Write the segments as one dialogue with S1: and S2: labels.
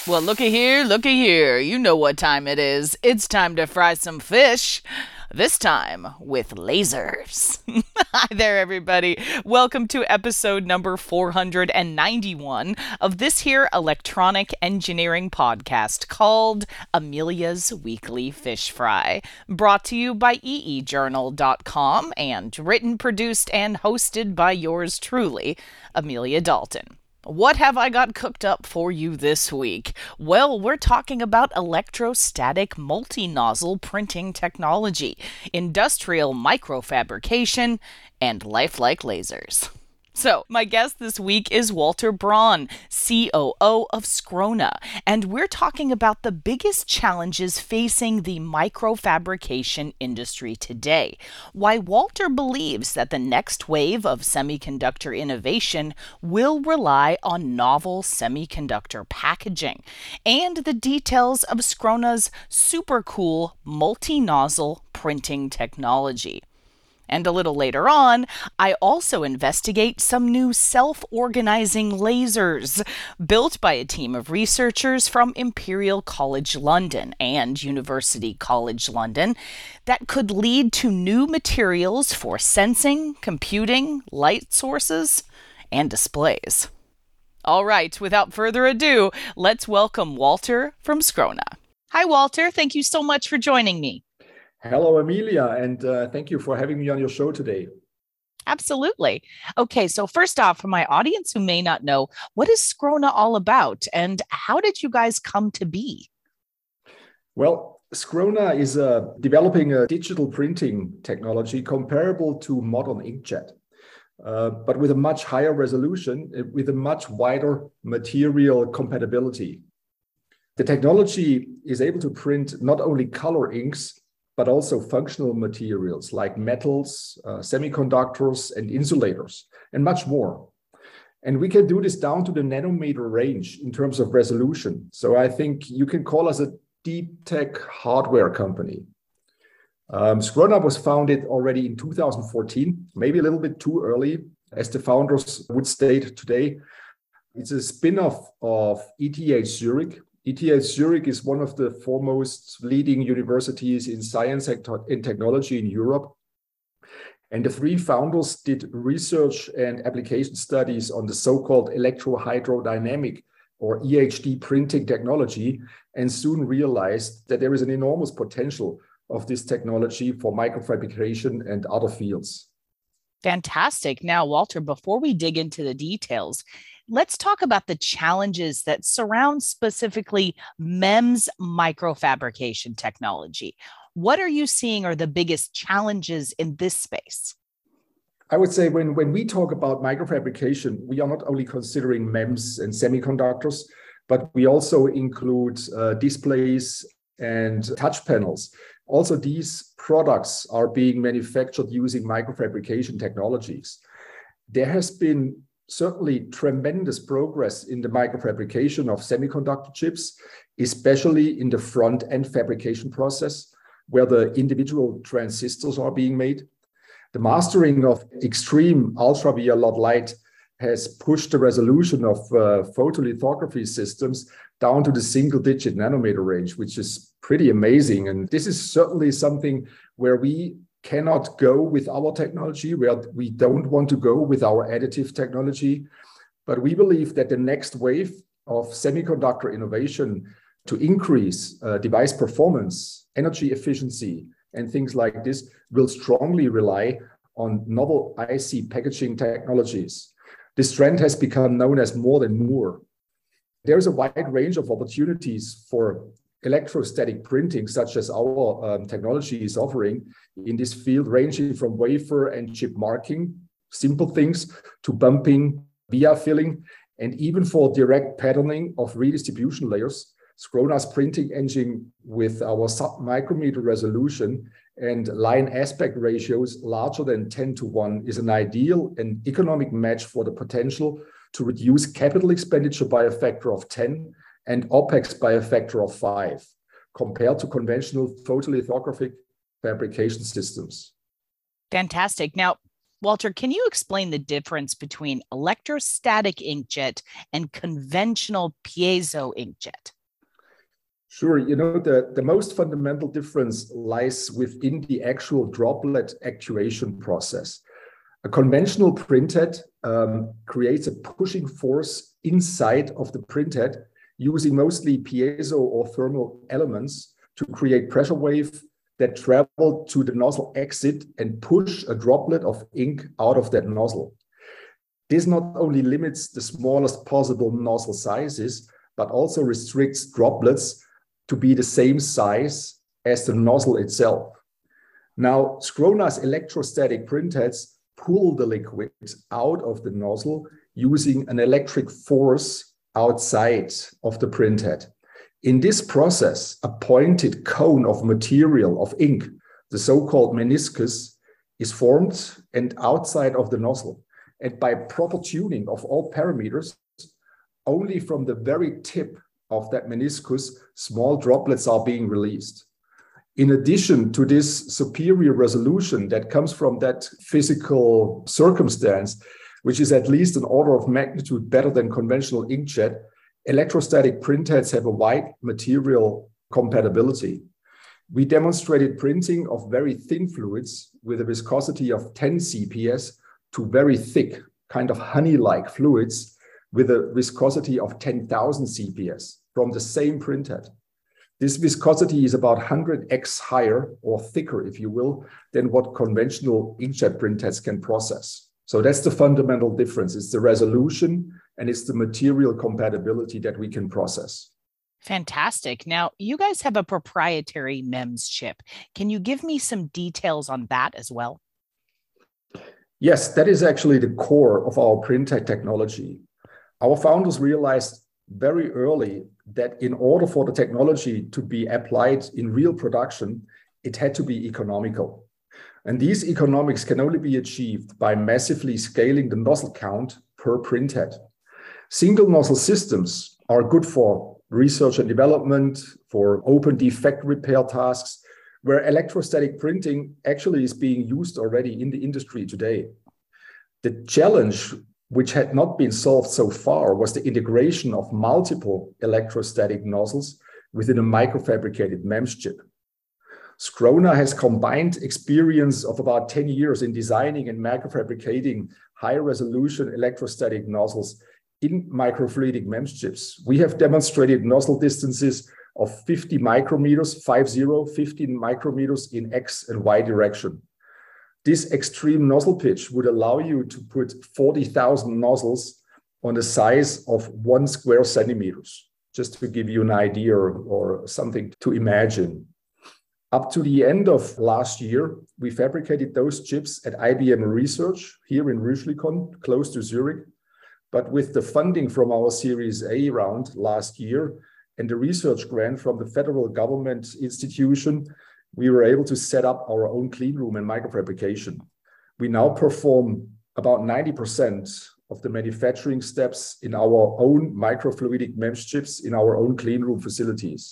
S1: Well, looky here. You know what time it is. It's time to fry some fish. This time with lasers. Hi there, everybody. Welcome to episode number 491 of this here electronic engineering podcast called Amelia's Weekly Fish Fry, brought to you by eejournal.com and written, produced, and hosted by yours truly, Amelia Dalton. What have I got cooked up for you this week? Well, we're talking about electrostatic multi-nozzle printing technology, industrial microfabrication, and lifelike lasers. So, my guest this week is Walter Braun, COO of Scrona, and we're talking about the biggest challenges facing the microfabrication industry today, why Walter believes that the next wave of semiconductor innovation will rely on novel semiconductor packaging, and the details of Scrona's super cool multi-nozzle printing technology. And a little later on, I also investigate some new self-organizing lasers built by a team of researchers from Imperial College London and University College London that could lead to new materials for sensing, computing, light sources, and displays. All right, without further ado, let's welcome Walter from Scrona. Hi, Walter. Thank you so much for joining me.
S2: Hello, Amelia, and thank you for having me on your show today.
S1: Absolutely. Okay, so first off, for my audience who may not know, what is Scrona all about and how did you guys come to be?
S2: Well, Scrona is developing a digital printing technology comparable to modern inkjet, but with a much higher resolution, with a much wider material compatibility. The technology is able to print not only color inks, but also functional materials like metals, semiconductors, and insulators, and much more. And we can do this down to the nanometer range in terms of resolution. So I think you can call us a deep tech hardware company. Scrona was founded already in 2014, maybe a little bit too early, as the founders would state today. It's a spin-off of ETH Zurich. ETH Zurich is one of the foremost leading universities in science and technology in Europe. And the three founders did research and application studies on the so-called electrohydrodynamic or EHD printing technology, and soon realized that there is an enormous potential of this technology for microfabrication and other fields.
S1: Fantastic. Now, Walter, before we dig into the details, let's talk about the challenges that surround specifically MEMS microfabrication technology. What are you seeing are the biggest challenges in this space?
S2: I would say when we talk about microfabrication, we are not only considering MEMS and semiconductors, but we also include displays and touch panels. Also, these products are being manufactured using microfabrication technologies. There has been certainly tremendous progress in the microfabrication of semiconductor chips, especially in the front-end fabrication process, where the individual transistors are being made. The mastering of extreme ultraviolet light has pushed the resolution of photolithography systems down to the single-digit nanometer range, which is pretty amazing. And this is certainly something where we cannot go with our technology, where we don't want to go with our additive technology. But we believe that the next wave of semiconductor innovation to increase device performance, energy efficiency, and things like this will strongly rely on novel IC packaging technologies. This trend has become known as More than Moore. There's a wide range of opportunities for electrostatic printing, such as our technology is offering in this field, ranging from wafer and chip marking, simple things, to bumping, via filling, and even for direct patterning of redistribution layers. Scrona's printing engine with our sub-micrometer resolution and line aspect ratios larger than 10:1 is an ideal and economic match for the potential to reduce capital expenditure by a factor of 10 and OPEX by a factor of 5, compared to conventional photolithographic fabrication systems.
S1: Fantastic. Now, Walter, can you explain the difference between electrostatic inkjet and conventional piezo inkjet?
S2: Sure. The most fundamental difference lies within the actual droplet actuation process. A conventional printhead creates a pushing force inside of the printhead using mostly piezo or thermal elements to create pressure wave that travel to the nozzle exit and push a droplet of ink out of that nozzle. This not only limits the smallest possible nozzle sizes, but also restricts droplets to be the same size as the nozzle itself. Now, Skrona's electrostatic printheads pull the liquid out of the nozzle using an electric force outside of the printhead. In this process, a pointed cone of material, of ink, the so-called meniscus, is formed and outside of the nozzle. And by proper tuning of all parameters, only from the very tip of that meniscus, small droplets are being released. In addition to this superior resolution that comes from that physical circumstance, which is at least an order of magnitude better than conventional inkjet, electrostatic printheads have a wide material compatibility. We demonstrated printing of very thin fluids with a viscosity of 10 CPS to very thick, kind of honey-like fluids with a viscosity of 10,000 CPS from the same printhead. This viscosity is about 100x higher or thicker, if you will, than what conventional inkjet printheads can process. So that's the fundamental difference. It's the resolution and it's the material compatibility that we can process.
S1: Fantastic. Now, you guys have a proprietary MEMS chip. Can you give me some details on that as well?
S2: Yes, that is actually the core of our printhead technology. Our founders realized very early that in order for the technology to be applied in real production, it had to be economical. And these economics can only be achieved by massively scaling the nozzle count per printhead. Single nozzle systems are good for research and development, for open defect repair tasks, where electrostatic printing actually is being used already in the industry today. The challenge, which had not been solved so far, was the integration of multiple electrostatic nozzles within a microfabricated MEMS chip. Skrona has combined experience of about 10 years in designing and microfabricating high-resolution electrostatic nozzles in microfluidic MEMS chips. We have demonstrated nozzle distances of 50 micrometers, 15 micrometers in X and Y direction. This extreme nozzle pitch would allow you to put 40,000 nozzles on the size of 1 square centimeters, just to give you an idea or something to imagine. Up to the end of last year, we fabricated those chips at IBM Research here in Rüschlikon, close to Zurich. But with the funding from our Series A round last year and the research grant from the federal government institution, we were able to set up our own clean room and microfabrication. We now perform about 90% of the manufacturing steps in our own microfluidic MEMS chips in our own clean room facilities.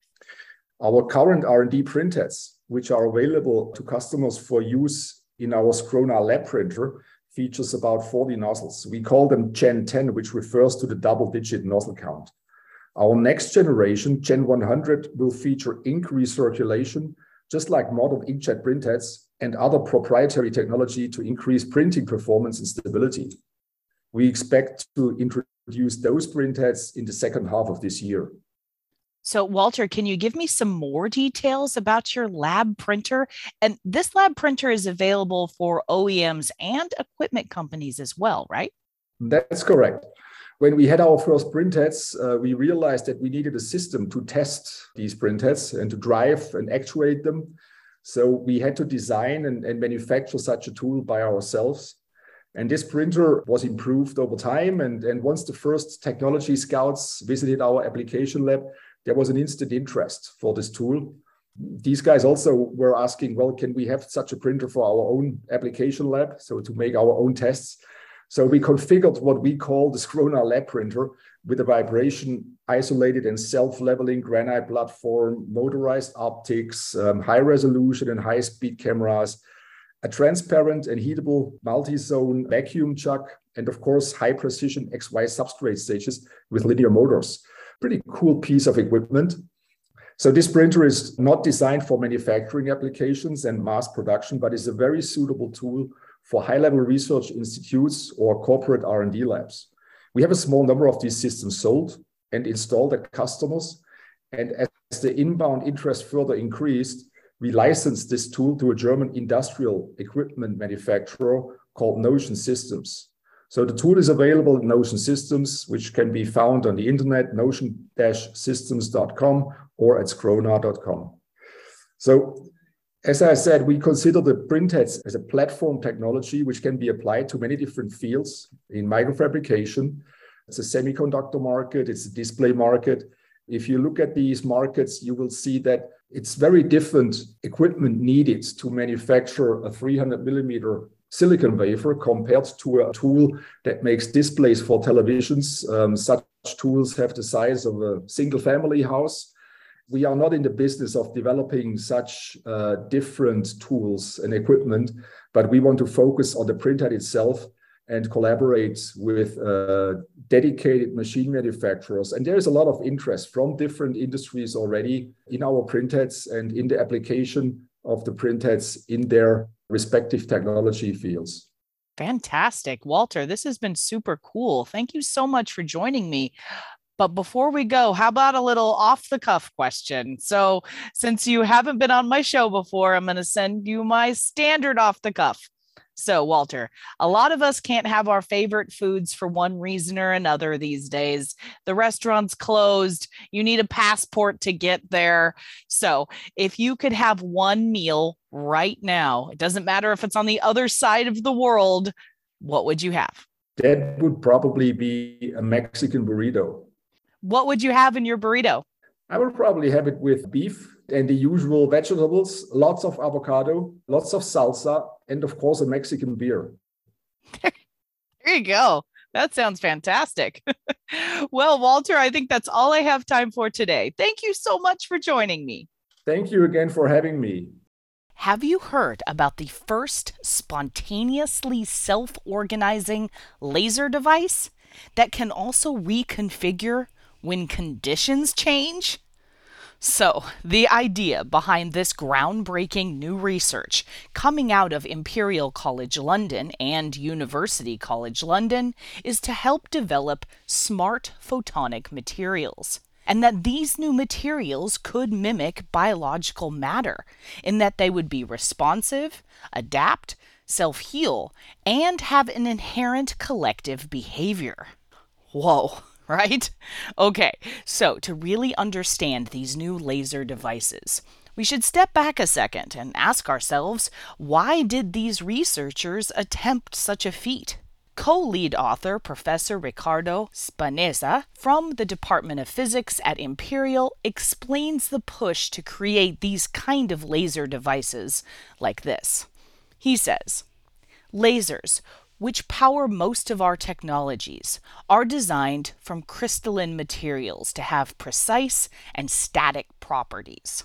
S2: Our current R&D printheads, which are available to customers for use in our Skrona lab printer, features about 40 nozzles. We call them Gen 10, which refers to the double-digit nozzle count. Our next generation, Gen 100, will feature ink recirculation, just like modern inkjet printheads and other proprietary technology to increase printing performance and stability. We expect to introduce those printheads in the second half of this year.
S1: So, Walter, can you give me some more details about your lab printer? And this lab printer is available for OEMs and equipment companies as well, right?
S2: That's correct. When we had our first printheads, we realized that we needed a system to test these printheads and to drive and actuate them. So we had to design and manufacture such a tool by ourselves. And this printer was improved over time. And once the first technology scouts visited our application lab, there was an instant interest for this tool. These guys also were asking, well, can we have such a printer for our own application lab? So to make our own tests. So we configured what we call the Skrona lab printer with a vibration isolated and self-leveling granite platform, motorized optics, high resolution and high speed cameras, a transparent and heatable multi-zone vacuum chuck, and of course, high precision XY substrate stages with linear motors. Pretty cool piece of equipment. So this printer is not designed for manufacturing applications and mass production, but is a very suitable tool for high-level research institutes or corporate R&D labs. We have a small number of these systems sold and installed at customers. And as the inbound interest further increased, we licensed this tool to a German industrial equipment manufacturer called Notion Systems. So the tool is available in Notion Systems, which can be found on the internet, notion-systems.com or at scrona.com. So as I said, we consider the printheads as a platform technology which can be applied to many different fields in microfabrication. It's a semiconductor market, it's a display market. If you look at these markets, you will see that it's very different equipment needed to manufacture a 300 millimeter silicon wafer compared to a tool that makes displays for televisions. Such tools have the size of a single family house. We are not in the business of developing such different tools and equipment, but we want to focus on the printhead itself and collaborate with dedicated machine manufacturers. And there is a lot of interest from different industries already in our printheads and in the application of the printheads in their respective technology fields.
S1: Fantastic. Walter, this has been super cool. Thank you so much for joining me. But before we go, how about a little off the cuff question? So since you haven't been on my show before, I'm going to send you my standard off the cuff. So, Walter, a lot of us can't have our favorite foods for one reason or another these days. The restaurant's closed. You need a passport to get there. So, if you could have one meal right now, it doesn't matter if it's on the other side of the world, what would you have?
S2: That would probably be a Mexican burrito.
S1: What would you have in your burrito?
S2: I would probably have it with beef and the usual vegetables, lots of avocado, lots of salsa, and of course, a Mexican beer.
S1: There you go. That sounds fantastic. Well, Walter, I think that's all I have time for today. Thank you so much for joining me.
S2: Thank you again for having me.
S1: Have you heard about the first spontaneously self-organizing laser device that can also reconfigure when conditions change? So, the idea behind this groundbreaking new research coming out of Imperial College London and University College London is to help develop smart photonic materials, and that these new materials could mimic biological matter in that they would be responsive, adapt, self-heal, and have an inherent collective behavior. Whoa. Right? Okay, so to really understand these new laser devices, we should step back a second and ask ourselves, why did these researchers attempt such a feat? Co-lead author Professor Ricardo Spaneza from the Department of Physics at Imperial explains the push to create these kind of laser devices like this. He says, lasers, which power most of our technologies, are designed from crystalline materials to have precise and static properties.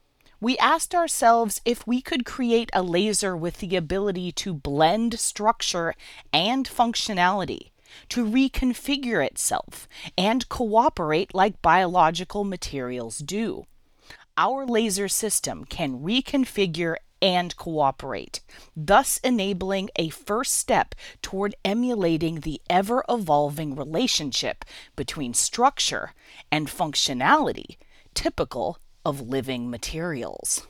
S1: We asked ourselves if we could create a laser with the ability to blend structure and functionality, to reconfigure itself, and cooperate like biological materials do. Our laser system can reconfigure and cooperate, thus enabling a first step toward emulating the ever-evolving relationship between structure and functionality typical of living materials.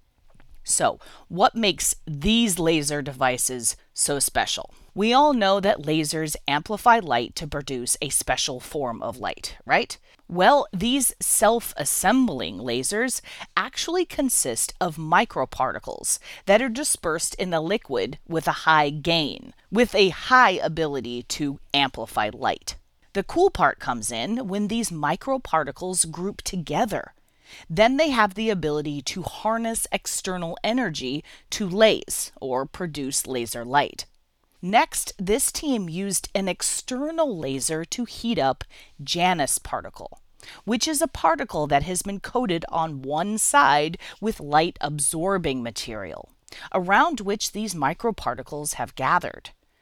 S1: So, what makes these laser devices so special? We all know that lasers amplify light to produce a special form of light, right? Well, these self-assembling lasers actually consist of microparticles that are dispersed in the liquid with a high gain, with a high ability to amplify light. The cool part comes in when these microparticles group together. Then they have the ability to harness external energy to laze or produce laser light. Next, this team used an external laser to heat up Janus particle, which is a particle that has been coated on one side with light-absorbing material, around which these microparticles have gathered.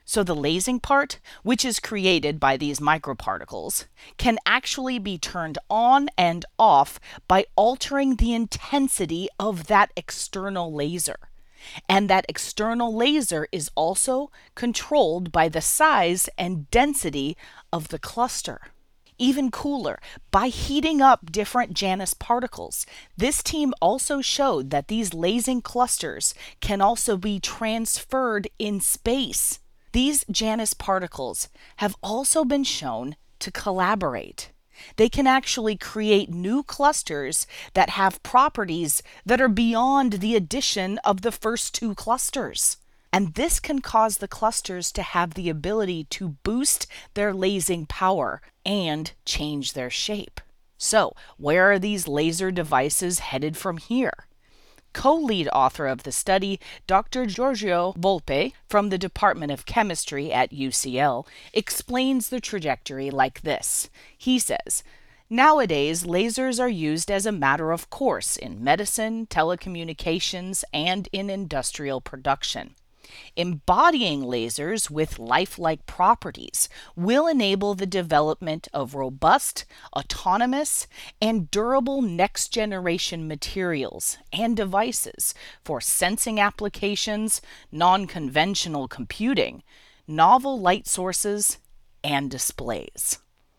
S1: So the lasing part, which is created by these microparticles, can actually be turned on and off by altering the intensity of that external laser. And that external laser is also controlled by the size and density of the cluster. Even cooler, by heating up different Janus particles. This team also showed that these lasing clusters can also be transferred in space. These Janus particles have also been shown to collaborate. They can actually create new clusters that have properties that are beyond the addition of the first two clusters. And this can cause the clusters to have the ability to boost their lasing power and change their shape. So, where are these laser devices headed from here? Co-lead author of the study, Dr. Giorgio Volpe from the Department of Chemistry at UCL, explains the trajectory like this. He says, "Nowadays, lasers are used as a matter of course in medicine, telecommunications, and in industrial production. Embodying lasers with lifelike properties will enable the development of robust, autonomous, and durable next-generation materials and devices for sensing applications, non-conventional computing, novel light sources, and displays."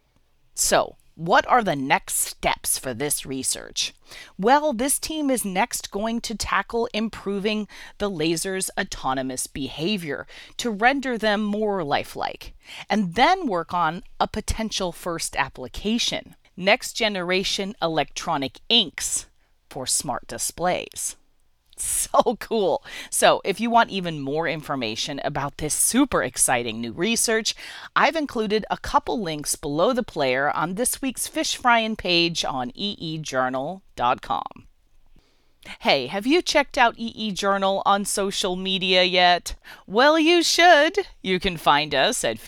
S1: So, what are the next steps for this research? Well, this team is next going to tackle improving the laser's autonomous behavior to render them more lifelike, and then work on a potential first application, next-generation electronic inks for smart displays. So cool. So if you want even more information about this super exciting new research, I've included a couple links below the player on this week's Fish Frying page on eejournal.com. Hey, have you checked out EE Journal on social media yet? Well, you should. You can find us at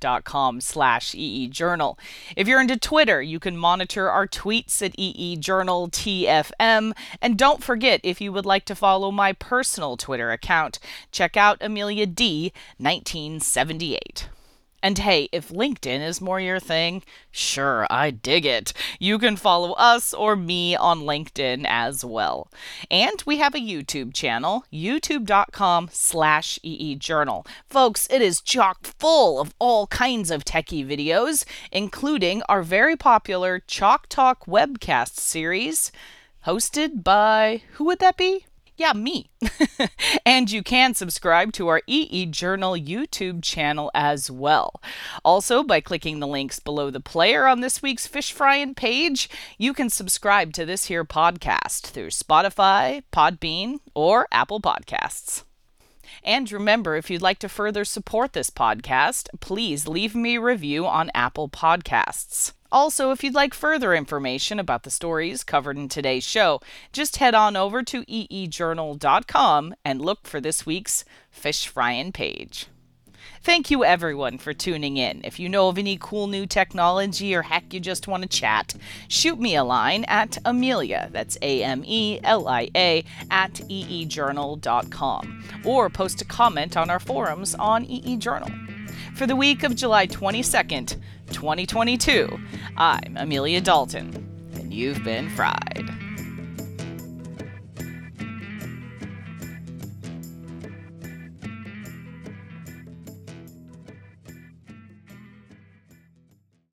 S1: facebook.com/EEJournal. If you're into Twitter, you can monitor our tweets at EEJournalTFM. And don't forget, if you would like to follow my personal Twitter account, check out Amelia D. 1978. And hey, if LinkedIn is more your thing, sure, I dig it. You can follow us or me on LinkedIn as well. And we have a YouTube channel, youtube.com/EEJournal. Folks, it is chock full of all kinds of techie videos, including our very popular Chalk Talk webcast series, hosted by, who would that be? Yeah, me. And you can subscribe to our EE Journal YouTube channel as well. Also, by clicking the links below the player on this week's Fish Frying page, you can subscribe to this here podcast through Spotify, Podbean, or Apple Podcasts. And remember, if you'd like to further support this podcast, please leave me a review on Apple Podcasts. Also, if you'd like further information about the stories covered in today's show, just head on over to eejournal.com and look for this week's Fish Frying page. Thank you everyone for tuning in. If you know of any cool new technology or heck you just want to chat, shoot me a line at Amelia, that's AMELIA, at eejournal.com, or post a comment on our forums on EE Journal. For the week of July 22nd, 2022, I'm Amelia Dalton, and you've been fried.